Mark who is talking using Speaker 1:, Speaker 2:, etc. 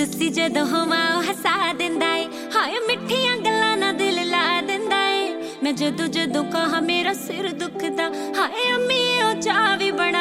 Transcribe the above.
Speaker 1: सुस्सी जदों होवां हसा दिंदा ए, हाय मिठियां गल्लां ना दिल ला दिंदा ए। मैं जदों जदों कहा मेरा सिर दुखदा, हाय अम्मी ओ चाह भी बना